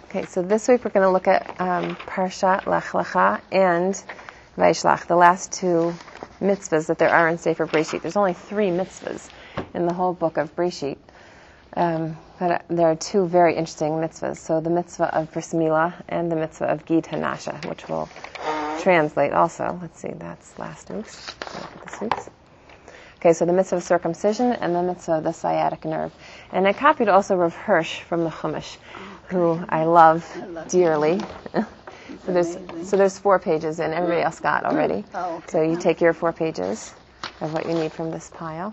Okay, so this week we're going to look at Parshat Lech Lecha and Vayishlach, the last two mitzvahs that there are in Sefer Breshit. There's only 3 mitzvahs in the whole book of Breshit, but there are 2 very interesting mitzvahs. So the mitzvah of Bris Milah and the mitzvah of Gid Hanasha, which we'll translate also. Let's see, that's last week's. Look at this week's. Okay, so the mitzvah of circumcision and the mitzvah of the sciatic nerve. And I copied also Rav Hirsch from the Chumash, who I love dearly. So there's 4 pages and everybody else got already. Oh, okay. So you take your 4 pages of what you need from this pile.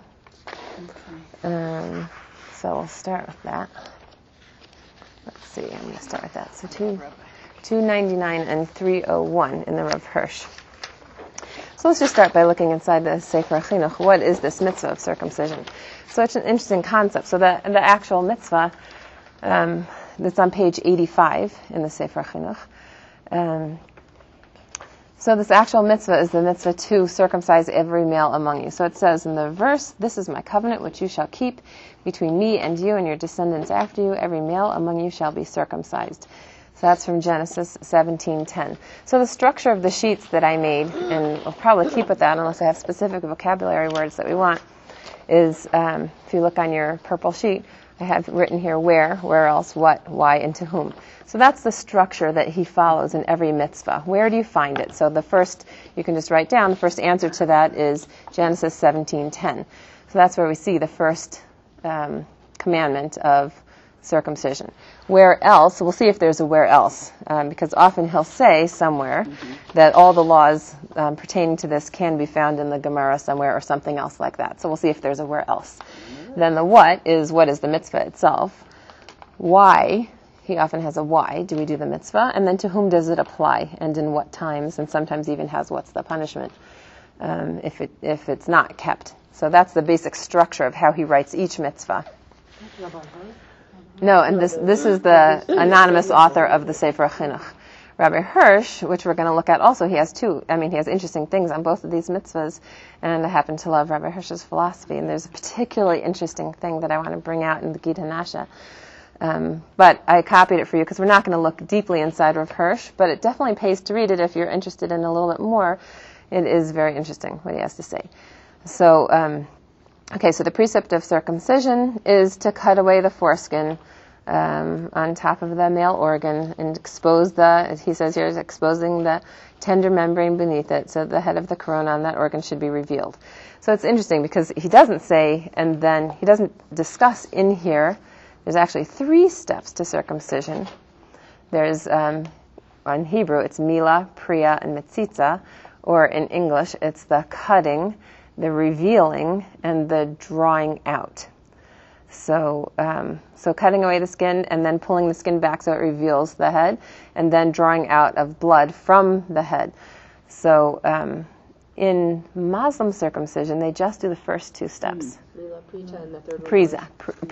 Okay. So we'll start with that. Let's see, I'm going to start with that. So 299 and 301 in the Rav Hirsch. So let's just start by looking inside the Sefer Chinuch. What is this mitzvah of circumcision? So it's an interesting concept. So the actual mitzvah that's on page 85 in the Sefer Chinuch. So this actual mitzvah is the mitzvah to circumcise every male among you. So it says in the verse, "This is my covenant which you shall keep between me and you and your descendants after you. Every male among you shall be circumcised." So that's from Genesis 17:10. So the structure of the sheets that I made, and we'll probably keep with that unless I have specific vocabulary words that we want, is if you look on your purple sheet, I have written here where else, what, why, and to whom. So that's the structure that he follows in every mitzvah. Where do you find it? So the first, you can just write down, the first answer to that is Genesis 17:10. So that's where we see the first commandment of circumcision. Where else? We'll see if there's a where else, because often he'll say somewhere that all the laws pertaining to this can be found in the Gemara somewhere or something else like that. So we'll see if there's a where else. Then the what is the mitzvah itself. Why? He often has a why do we do the mitzvah, and then to whom does it apply, and in what times, and sometimes even has what's the punishment if it's not kept. So that's the basic structure of how he writes each mitzvah. No, and this is the anonymous author of the Sefer Chinuch. Rabbi Hirsch, which we're going to look at also, he has interesting things on both of these mitzvahs, and I happen to love Rabbi Hirsch's philosophy, and there's a particularly interesting thing that I want to bring out in the Gid Hanasha. But I copied it for you because we're not going to look deeply inside Rav Hirsch, but it definitely pays to read it if you're interested in a little bit more. It is very interesting what he has to say. So, so the precept of circumcision is to cut away the foreskin on top of the male organ and expose he says here, is exposing the tender membrane beneath it, so the head of the corona on that organ should be revealed. So it's interesting because he doesn't say, and then he doesn't discuss in here, there's actually 3 steps to circumcision. There's, in Hebrew, it's Milah, Priya, and Metzitza, or in English, it's the cutting, the revealing, and the drawing out. So cutting away the skin and then pulling the skin back so it reveals the head, and then drawing out of blood from the head. So in Muslim circumcision, they just do the first 2 steps. Priya,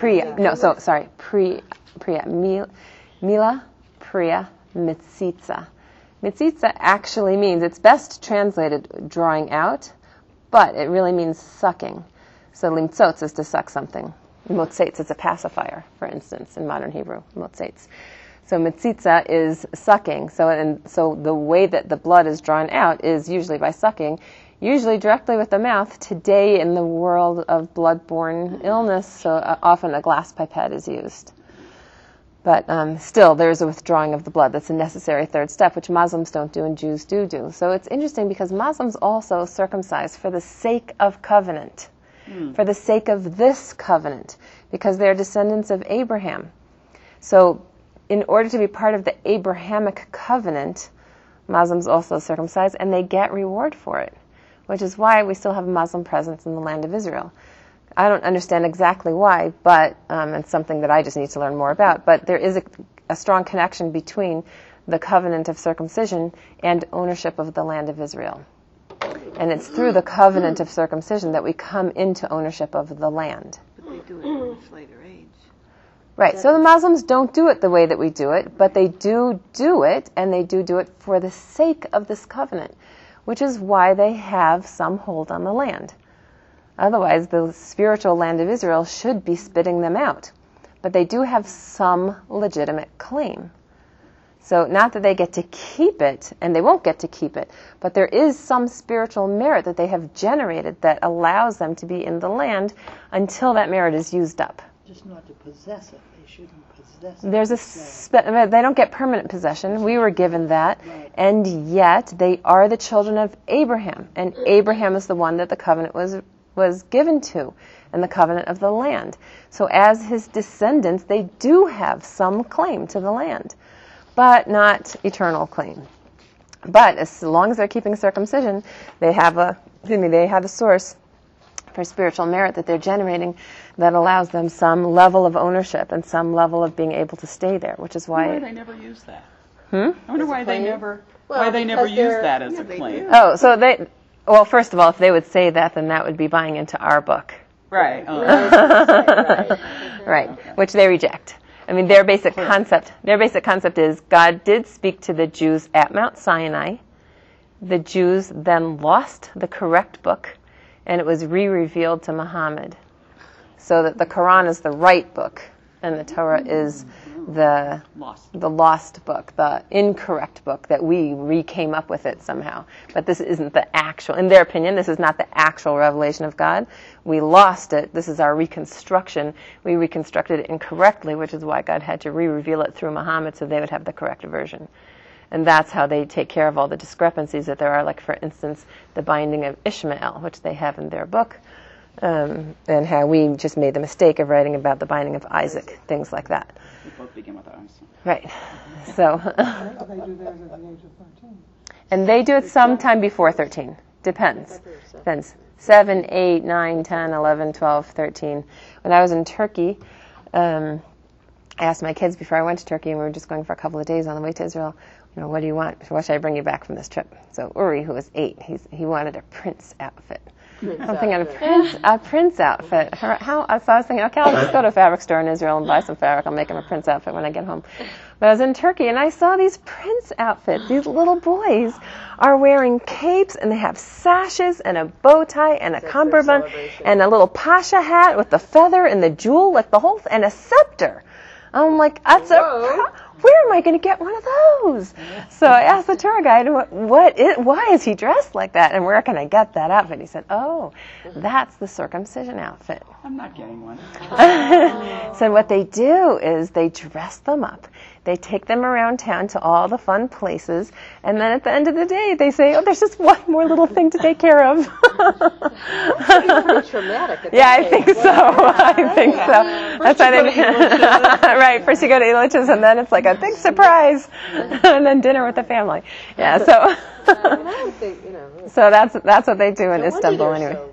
Milah, Priya, Metzitza. Metzitza actually means, it's best translated drawing out, but it really means sucking. So limtzotz is to suck something. Motzetz is a pacifier, for instance, in modern Hebrew, motzetz. So metzitza is sucking. So the way that the blood is drawn out is usually by sucking, usually directly with the mouth. Today in the world of blood-borne illness, so often a glass pipette is used. But still, there's a withdrawing of the blood. That's a necessary 3rd step, which Muslims don't do and Jews do. So it's interesting because Muslims also circumcise for the sake of covenant, for the sake of this covenant, because they're descendants of Abraham. So in order to be part of the Abrahamic covenant, Muslims also circumcise, and they get reward for it, which is why we still have Muslim presence in the land of Israel. I don't understand exactly why, but it's something that I just need to learn more about. But there is a strong connection between the covenant of circumcision and ownership of the land of Israel. And it's through the covenant of circumcision that we come into ownership of the land. But they do it at a much later age. Right, so the Muslims don't do it the way that we do it, but they do it, and they do it for the sake of this covenant, which is why they have some hold on the land. Otherwise, the spiritual land of Israel should be spitting them out. But they do have some legitimate claim. So not that they get to keep it, and they won't get to keep it, but there is some spiritual merit that they have generated that allows them to be in the land until that merit is used up. Just not to possess it. They shouldn't possess it. They don't get permanent possession. We were given that. Right. And yet they are the children of Abraham. And Abraham is the one that the covenant was given to, and the covenant of the land. So as his descendants, they do have some claim to the land, but not eternal claim. But as long as they're keeping circumcision, they have a source for spiritual merit that they're generating that allows them some level of ownership and some level of being able to stay there, which is why... Why they never use that? I wonder why they never use that as a claim. Oh, so well, first of all, if they would say that, then that would be buying into our book. Right. Right, which they reject. I mean, their basic concept is God did speak to the Jews at Mount Sinai. The Jews then lost the correct book, and it was re-revealed to Muhammad. So that the Quran is the right book, and the Torah is the lost book, the incorrect book that we came up with it somehow. But this isn't the actual, in their opinion, this is not the actual revelation of God. We lost it. This is our reconstruction. We reconstructed it incorrectly, which is why God had to re-reveal it through Muhammad so they would have the correct version. And that's how they take care of all the discrepancies that there are, like, for instance, the binding of Ishmael, which they have in their book, and how we just made the mistake of writing about the binding of Isaac, things like that. We both begin with ours. Right. So. They do theirs at the age of 13. And they do it sometime before 13. Depends. 7, 8, 9, 10, 11, 12, 13. When I was in Turkey, I asked my kids before I went to Turkey, and we were just going for a couple of days on the way to Israel, what do you want? What should I bring you back from this trip? So Uri, who was 8, he wanted a prince outfit. I'm thinking a prince outfit. So I was thinking, okay, I'll just go to a fabric store in Israel and buy some fabric. I'll make him a prince outfit when I get home. But I was in Turkey, and I saw these prince outfits. These little boys are wearing capes, and they have sashes and a bow tie and a cummerbund and a little pasha hat with the feather and the jewel, like the whole, and a scepter. I'm like, where am I going to get one of those? So I asked the tour guide, why is he dressed like that, and where can I get that outfit? He said, that's the circumcision outfit. I'm not getting one. So what they do is they dress them up. They take them around town to all the fun places, and then at the end of the day, they say, there's just one more little thing to take care of. Pretty traumatic. Yeah, I think so. That's why they right. First you go to Elich's, and then it's like a big surprise, and then dinner with the family. Yeah, so I would think, so that's what they do in Istanbul anyway. anyway.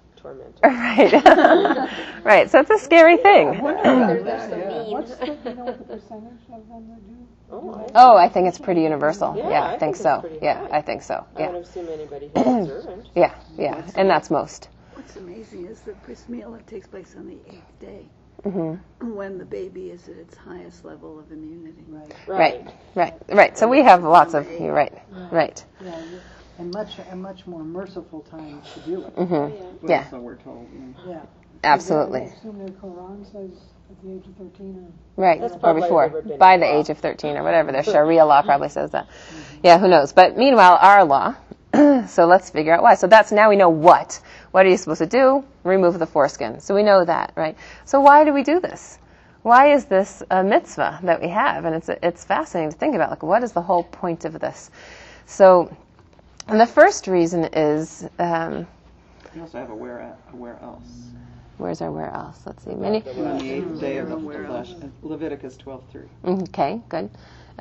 Right. Right. So it's a scary thing. What's the percentage of them that do? Oh, I think it's pretty universal. Yeah, I think so. Yeah, I think so. I Yeah. would assume anybody who's observant. Yeah, and that's most. What's amazing is the bris milah takes place on the 8th day, when the baby is at its highest level of immunity. Right. So we have lots of. You're right. Yeah, and much more merciful time to do it. Yeah. So we're told. Yeah. Absolutely. I assume the Quran says at the age of 13 Right, That's or probably before, never been by the law. age of 13 or whatever. Their Sharia law probably says that. Yeah, who knows? But meanwhile, our law. So let's figure out why. So now we know what. What are you supposed to do? Remove the foreskin. So we know that, right? So why do we do this? Why is this a mitzvah that we have? And it's fascinating to think about. Like, what is the whole point of this? So, and the first reason is. We also have a where else. Where's our where else? Let's see. On the 8th day of the flesh. Leviticus 12:3. Okay, good.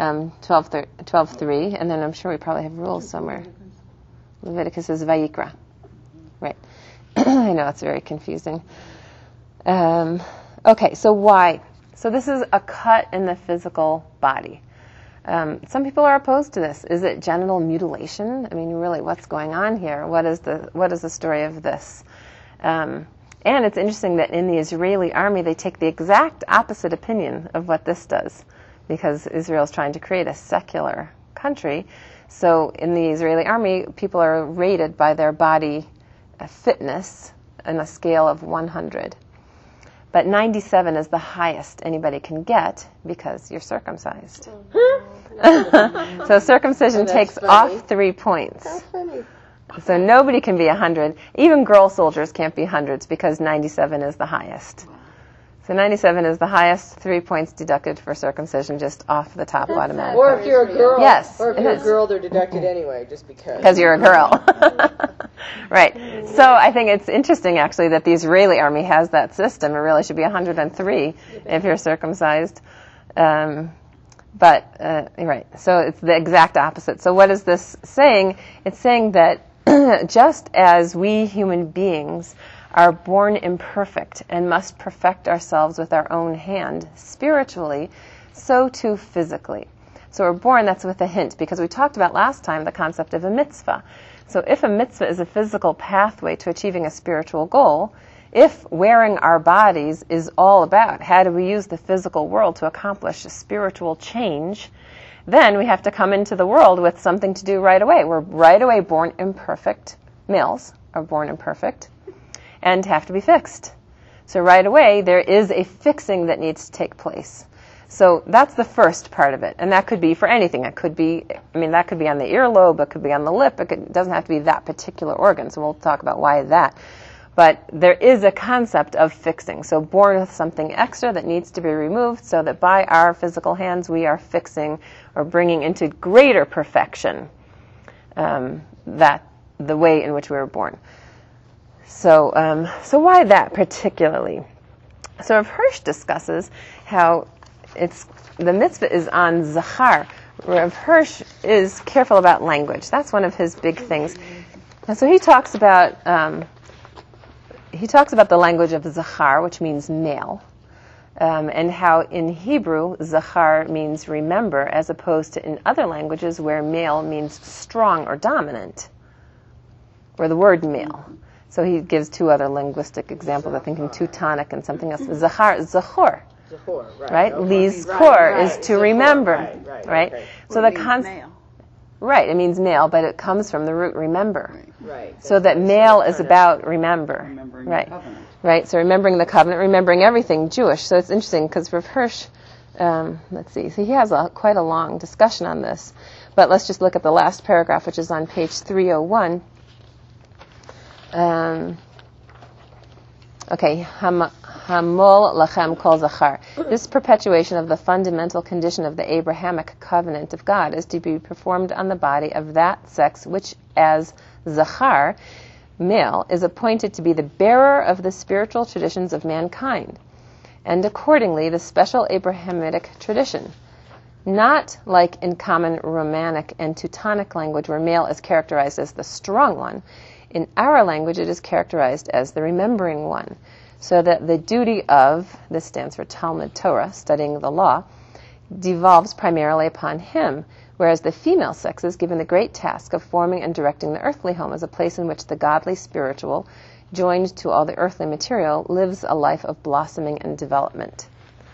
12:3, and then I'm sure we probably have rules somewhere. Leviticus is Vayikra. Right. I know, it's very confusing. Okay, so why? So this is a cut in the physical body. Some people are opposed to this. Is it genital mutilation? I mean, really, what's going on here? What is the story of this? And it's interesting that in the Israeli army, they take the exact opposite opinion of what this does, because Israel's trying to create a secular country. So in the Israeli army, people are rated by their body fitness on a scale of 100. But 97 is the highest anybody can get because you're circumcised. So circumcision that's takes funny. off 3 points. How funny. So nobody can be 100. Even girl soldiers can't be hundreds because 97 is the highest. So 97 is the highest, 3 points deducted for circumcision just off the top automatically. Or if you're a girl. Yes, Or if it you're is. a girl, they're deducted anyway, just because. Because you're a girl. Right. So I think it's interesting, actually, that the Israeli army has that system. It really should be 103 if you're circumcised. Right. So it's the exact opposite. So what is this saying? It's saying that just as we human beings are born imperfect and must perfect ourselves with our own hand spiritually, so too physically. So we're born, that's with a hint, because we talked about last time the concept of a mitzvah. So if a mitzvah is a physical pathway to achieving a spiritual goal, if wearing our bodies is all about how do we use the physical world to accomplish a spiritual change, then we have to come into the world with something to do right away. We're right away born imperfect. Males are born imperfect and have to be fixed. So right away, there is a fixing that needs to take place. So that's the first part of it. And that could be for anything. It could be, that could be on the earlobe, it could be on the lip, it doesn't have to be that particular organ. So we'll talk about why that. But there is a concept of fixing. So born with something extra that needs to be removed so that by our physical hands we are fixing or bringing into greater perfection that the way in which we were born. So why that particularly? So Rav Hirsch discusses how the mitzvah is on zachar. Rav Hirsch is careful about language. That's one of his big things. And so he talks about the language of zachar, which means male, and how in Hebrew zachar means remember, as opposed to in other languages where male means strong or dominant, or the word male. So he gives two other linguistic examples, I think in Teutonic and something else. Zachar, zachor. Zachor, Right? Okay. Lizkor is to Zachor, remember. Right. So the concept. Right, it means male, but it comes from the root remember. Right. So that male is about remember. Remembering Right. the covenant. Right, so remembering the covenant, remembering everything Jewish. So it's interesting because Rav Hirsch, let's see, so he has quite a long discussion on this. But let's just look at the last paragraph, which is on page 301. Hamol lachem kol zachar. This perpetuation of the fundamental condition of the Abrahamic covenant of God is to be performed on the body of that sex which, as zachar, male, is appointed to be the bearer of the spiritual traditions of mankind, and accordingly the special Abrahamic tradition. Not like in common Romanic and Teutonic language where male is characterized as the strong one. In our language it is characterized as the remembering one, so that the duty of, this stands for Talmud Torah, studying the law, devolves primarily upon him, whereas the female sex is given the great task of forming and directing the earthly home as a place in which the godly spiritual, joined to all the earthly material, lives a life of blossoming and development.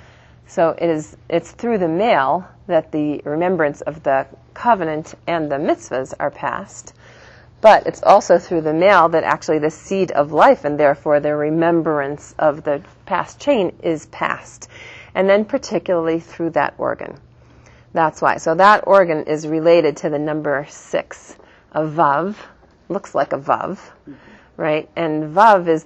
So it's through the male that the remembrance of the covenant and the mitzvahs are passed, but it's also through the male that actually the seed of life, and therefore the remembrance of the past chain, is passed. And then particularly through that organ. That's why. So that organ is related to the number 6, a vav. Looks like a vav, right? And vav is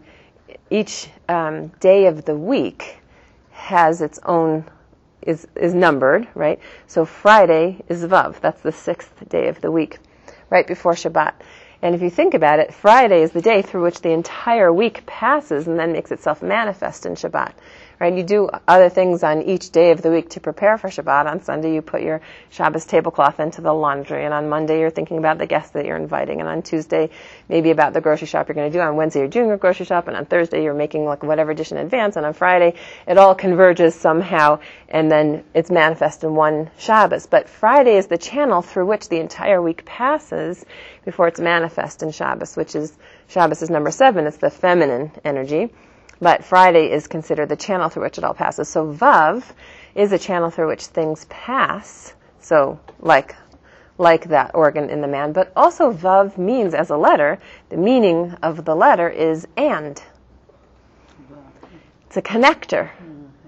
each day of the week has its own, is numbered, right? So Friday is vav. That's the 6th day of the week, right before Shabbat. And if you think about it, Friday is the day through which the entire week passes and then makes itself manifest in Shabbat. Right? You do other things on each day of the week to prepare for Shabbat. On Sunday you put your Shabbos tablecloth into the laundry, and on Monday you're thinking about the guests that you're inviting, and on Tuesday maybe about the grocery shop you're going to do. On Wednesday you're doing a grocery shop, and on Thursday you're making like whatever dish in advance, and on Friday it all converges somehow, and then it's manifest in one Shabbos. But Friday is the channel through which the entire week passes before it's manifest in Shabbos, which is, Shabbos is number 7, it's the feminine energy. But Friday is considered the channel through which it all passes. So Vav is a channel through which things pass, so like that organ in the man. But also Vav means, as a letter, the meaning of the letter is and. It's a connector.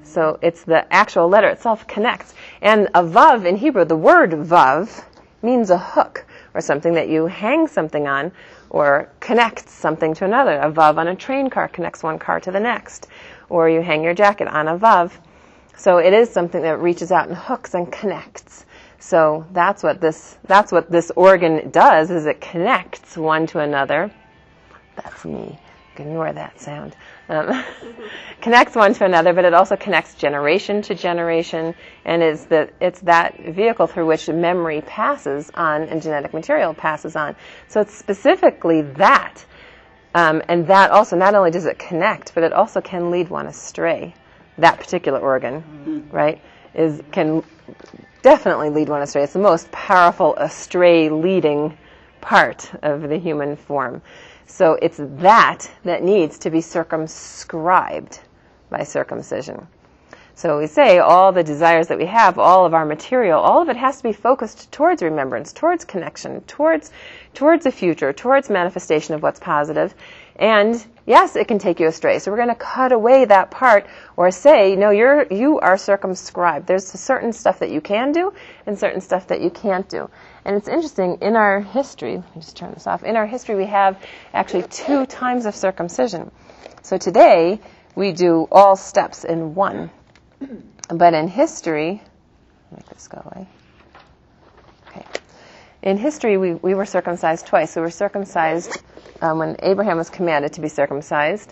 So it's the actual letter itself connects. And a vav in Hebrew, the word vav, means a hook, or something that you hang something on, or connects something to another. A vav on a train car connects one car to the next. Or you hang your jacket on a vav. So it is something that reaches out and hooks and connects. So that's what this organ does, is it connects one to another. That's me. Ignore that sound. Connects one to another, but it also connects generation to generation, and it's that vehicle through which memory passes on and genetic material passes on. So it's specifically that. And that also, not only does it connect, but it also can lead one astray. That particular organ, right, can definitely lead one astray. It's the most powerful astray leading part of the human form. So it's that needs to be circumscribed by circumcision. So we say all the desires that we have, all of our material, all of it has to be focused towards remembrance, towards connection, towards the future, towards manifestation of what's positive. And yes, it can take you astray. So we're going to cut away that part, or say, no, you are circumscribed. There's certain stuff that you can do and certain stuff that you can't do. And it's interesting, in our history, let me just turn this off. In our history, we have actually 2 times of circumcision. So today, we do all steps in one. But in history, make this go away. Okay. In history, we were circumcised twice. We were circumcised when Abraham was commanded to be circumcised.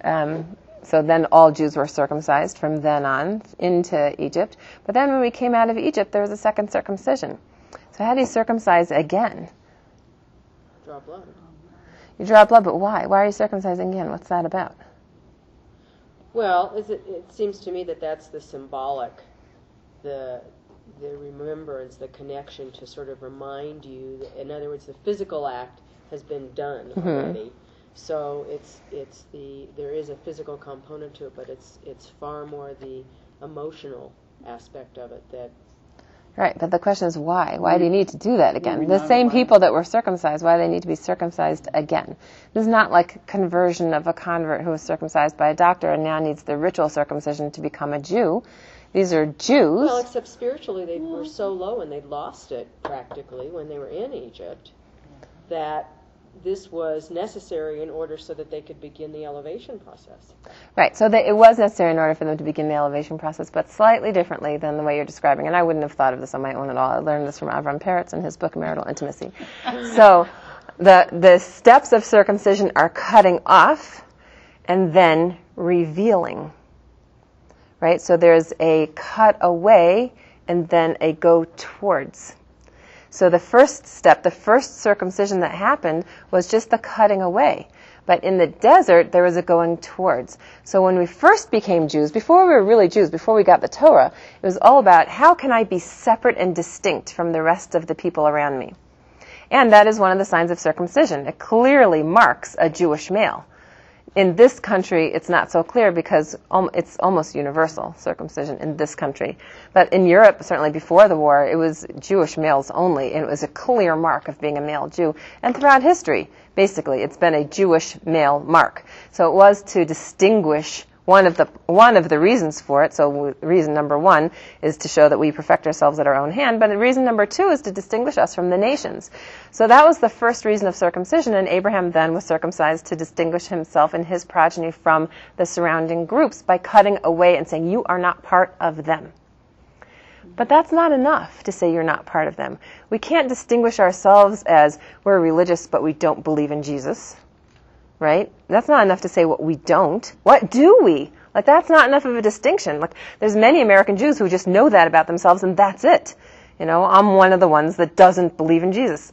So then all Jews were circumcised from then on into Egypt. But then when we came out of Egypt, there was a second circumcision. So how do you circumcise again? Draw blood. You draw blood, but why? Why are you circumcising again? What's that about? Well, it seems to me that that's the symbolic, the remembrance, the connection to sort of remind you. In other words, the physical act has been done already. So there is a physical component to it, but it's far more the emotional aspect of it that. Right, but the question is why? Why do you need to do that again? The same people that were circumcised, why do they need to be circumcised again? This is not like conversion of a convert who was circumcised by a doctor and now needs the ritual circumcision to become a Jew. These are Jews. Well, except spiritually they were so low and they'd lost it practically when they were in Egypt that this was necessary in order so that they could begin the elevation process. Right, so it was necessary in order for them to begin the elevation process, but slightly differently than the way you're describing. And I wouldn't have thought of this on my own at all. I learned this from Avram Peretz in his book, Marital Intimacy. So the steps of circumcision are cutting off and then revealing. Right, so there's a cut away and then a go towards. So the first step, the first circumcision that happened was just the cutting away. But in the desert, there was a going towards. So when we first became Jews, before we were really Jews, before we got the Torah, it was all about how can I be separate and distinct from the rest of the people around me. And that is one of the signs of circumcision. It clearly marks a Jewish male. In this country, it's not so clear because it's almost universal, circumcision in this country. But in Europe, certainly before the war, it was Jewish males only, and it was a clear mark of being a male Jew. And throughout history, basically, it's been a Jewish male mark. So it was to distinguish one of the reasons for it. So reason number 1 is to show that we perfect ourselves at our own hand, but reason number 2 is to distinguish us from the nations. So that was the first reason of circumcision, and Abraham then was circumcised to distinguish himself and his progeny from the surrounding groups by cutting away and saying, you are not part of them. But that's not enough to say you're not part of them. We can't distinguish ourselves as we're religious but we don't believe in Jesus. Right? That's not enough to say what we don't. What do we? Like, that's not enough of a distinction. Like, there's many American Jews who just know that about themselves, and that's it. You know, I'm one of the ones that doesn't believe in Jesus.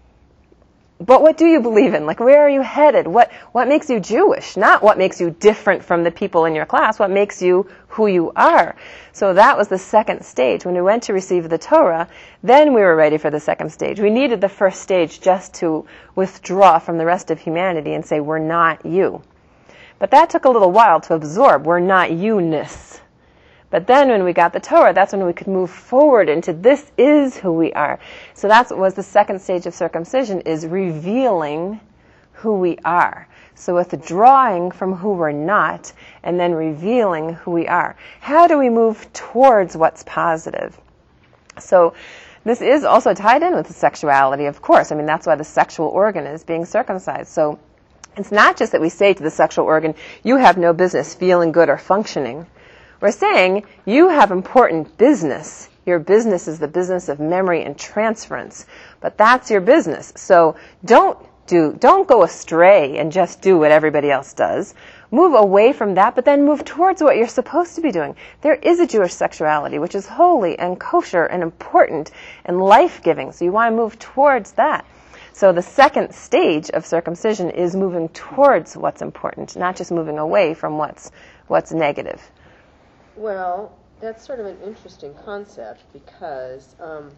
But what do you believe in? Like, where are you headed? What makes you Jewish? Not what makes you different from the people in your class. What makes you who you are? So that was the second stage. When we went to receive the Torah, then we were ready for the second stage. We needed the first stage just to withdraw from the rest of humanity and say, we're not you. But that took a little while to absorb. We're not you-ness. But then when we got the Torah, that's when we could move forward into this is who we are. So that's what was the second stage of circumcision, is revealing who we are. So withdrawing from who we're not and then revealing who we are. How do we move towards what's positive? So this is also tied in with sexuality, of course. I mean, that's why the sexual organ is being circumcised. So it's not just that we say to the sexual organ, you have no business feeling good or functioning. We're saying you have important business. Your business is the business of memory and transference. But that's your business. So don't go astray and just do what everybody else does. Move away from that, but then move towards what you're supposed to be doing. There is a Jewish sexuality, which is holy and kosher and important and life-giving. So you want to move towards that. So the second stage of circumcision is moving towards what's important, not just moving away from what's negative. Well, that's sort of an interesting concept because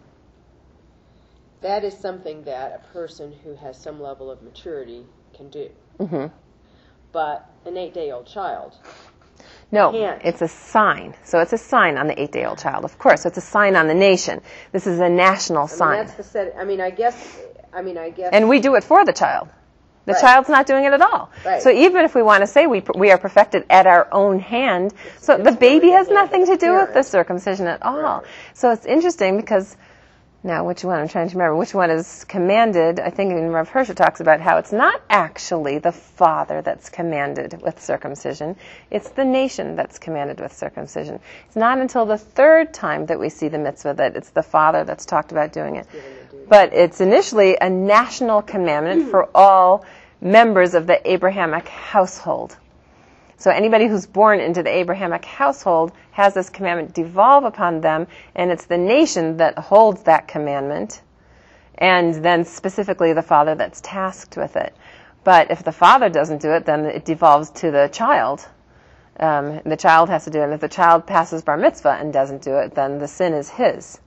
that is something that a person who has some level of maturity can do. Mm-hmm. But an 8-day-old child No, can't. it's a sign. So it's a sign on the 8-day-old child, of course. So it's a sign on the nation. This is a national sign. That's the set. I guess. And we do it for the child. The Right. child's not doing it at all. Right. So even if we want to say we are perfected at our own hand, so the it's baby really the has hand nothing of to the do with the parent. circumcision at all. Right. So it's interesting because now which one? I'm trying to remember which one is commanded. I think in Rav Hirsch talks about how it's not actually the father that's commanded with circumcision. It's the nation that's commanded with circumcision. It's not until the third time that we see the mitzvah that it's the father that's talked about doing it. But it's initially a national commandment for all members of the Abrahamic household. So anybody who's born into the Abrahamic household has this commandment devolve upon them, and it's the nation that holds that commandment, and then specifically the father that's tasked with it. But if the father doesn't do it, then it devolves to the child. The child has to do it, and if the child passes bar mitzvah and doesn't do it, then the sin is his.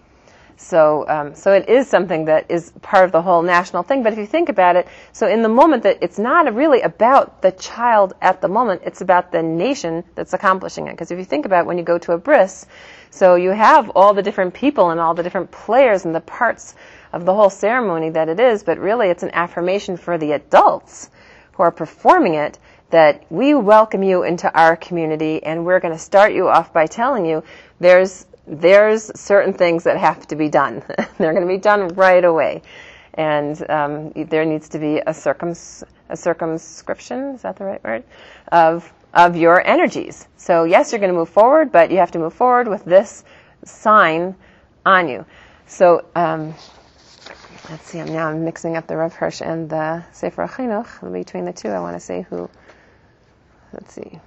So it is something that is part of the whole national thing. But if you think about it, so in the moment that it's not really about the child at the moment, it's about the nation that's accomplishing it. Because if you think about when you go to a bris, so you have all the different people and all the different players and the parts of the whole ceremony that it is, but really it's an affirmation for the adults who are performing it that we welcome you into our community, and we're going to start you off by telling you there's certain things that have to be done. They're going to be done right away. And there needs to be a circumscription, is that the right word, of your energies. So yes, you're going to move forward, but you have to move forward with this sign on you. So let's see, I'm mixing up the Rav Hirsch and the Sefer HaChinuch. Between the two, I want to say who, let's see.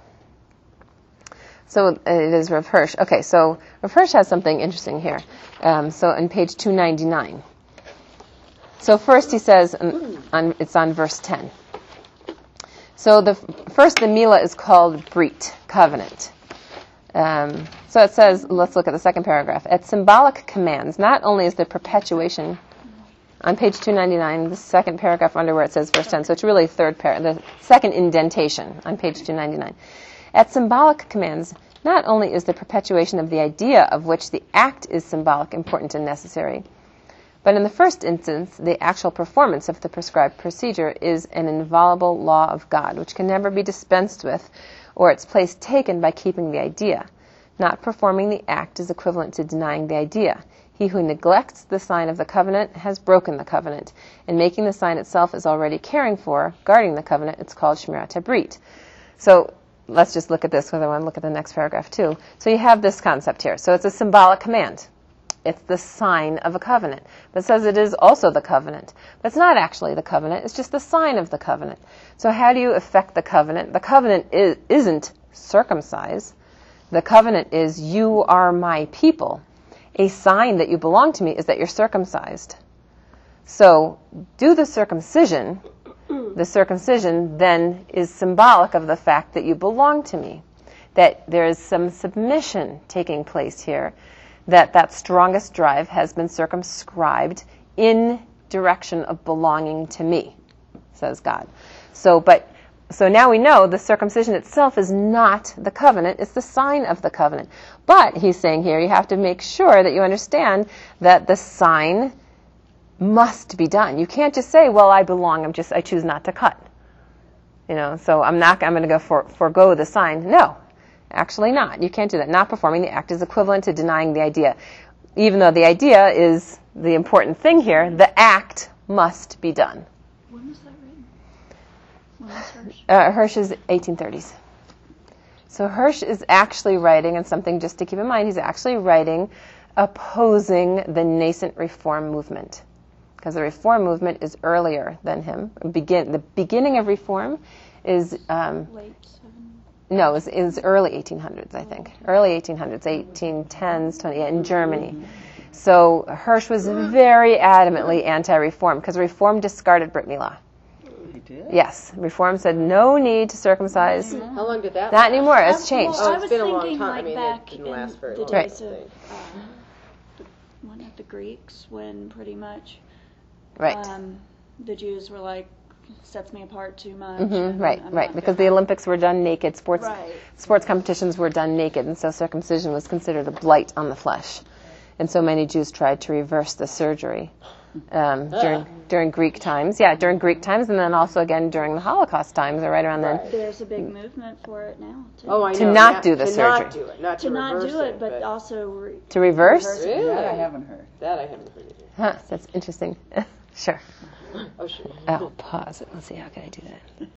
So it is Rav Hirsch. Okay, so Rav Hirsch has something interesting here. So on page 299. So first he says, it's on verse 10. So the Mila is called Brit, covenant. So it says, let's look at the second paragraph. At symbolic commands, not only is the perpetuation, on page 299, the second paragraph under where it says verse 10, so it's really the second indentation on page 299. At symbolic commands, not only is the perpetuation of the idea of which the act is symbolic important and necessary, but in the first instance, the actual performance of the prescribed procedure is an inviolable law of God, which can never be dispensed with, or its place taken by keeping the idea. Not performing the act is equivalent to denying the idea. He who neglects the sign of the covenant has broken the covenant, and making the sign itself is already caring for, guarding the covenant. It's called Shmirat HaBrit. So let's just look at this because I want to look at the next paragraph too. So you have this concept here. So it's a symbolic command. It's the sign of a covenant. But it says it is also the covenant. But it's not actually the covenant. It's just the sign of the covenant. So how do you affect the covenant? The covenant isn't circumcise. The covenant is you are my people. A sign that you belong to me is that you're circumcised. So do the circumcision. The circumcision then is symbolic of the fact that you belong to me, that there is some submission taking place here, that strongest drive has been circumscribed in direction of belonging to me, says God. So now we know the circumcision itself is not the covenant, it's the sign of the covenant. But he's saying here you have to make sure that you understand that the sign must be done. You can't just say, well, I belong, I choose not to cut. So I'm going to go forego the sign. No, actually not. You can't do that. Not performing the act is equivalent to denying the idea. Even though the idea is the important thing here, the act must be done. When was that written? When was Hirsch? Hirsch is 1830s. So Hirsch is actually writing, and something just to keep in mind, he's actually writing opposing the nascent reform movement. Because the reform movement is earlier than him. The beginning of reform is... Late 70s? No, is early 1800s, I think. Early 1800s, 1810s, in Germany. So Hirsch was very adamantly anti-reform, because reform discarded Brit Milah. He did? Yes, reform said no need to circumcise. How long did that Not last? anymore. It's changed. Well, I It's was been a long thinking time. like I mean, back it didn't in last very the long. days Right. of one of the Greeks, when pretty much Right. the Jews were like, sets me apart too much. Right. I'm Right. not Because gonna- the Olympics were done naked. Right. Sports competitions were done naked, and so circumcision was considered a blight on the flesh. And so many Jews tried to reverse the surgery during Greek times. Yeah, during Greek times, and then also again during the Holocaust times, or right around then. Right. There's a big movement for it now. Too. Oh, I know. To not yeah, do the to surgery. Not do it. Not to, To not reverse do it, but also To reverse? Really? That I haven't heard. That I haven't heard either. Huh, that's interesting. Sure. Oh, sure. I'll pause it. Let's see, how can I do that?